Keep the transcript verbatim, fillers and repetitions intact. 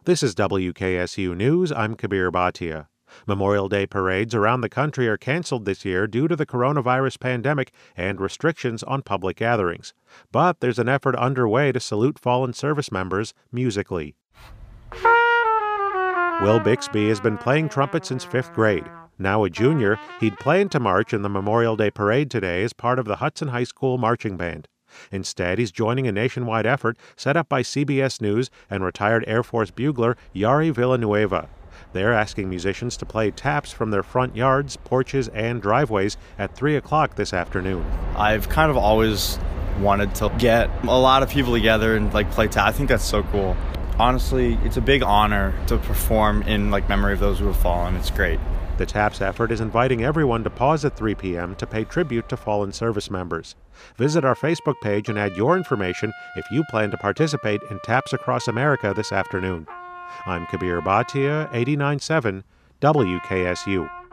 This is W K S U News. I'm Kabir Bhatia. Memorial Day parades around the country are canceled this year due to the coronavirus pandemic and restrictions on public gatherings. But there's an effort underway to salute fallen service members musically. Will Bixby has been playing trumpet since fifth grade. Now a junior, he'd planned to march in the Memorial Day parade today as part of the Hudson High School Marching Band. Instead, he's joining a nationwide effort set up by C B S News and retired Air Force bugler Yari Villanueva. They're asking musicians to play taps from their front yards, porches, and driveways at three o'clock this afternoon. I've kind of always wanted to get a lot of people together and like play tap. I think that's so cool. Honestly, it's a big honor to perform in like memory of those who have fallen. It's great. The TAPS effort is inviting everyone to pause at three p.m. to pay tribute to fallen service members. Visit our Facebook page and add your information if you plan to participate in TAPS Across America this afternoon. I'm Kabir Bhatia, eighty-nine point seven W K S U.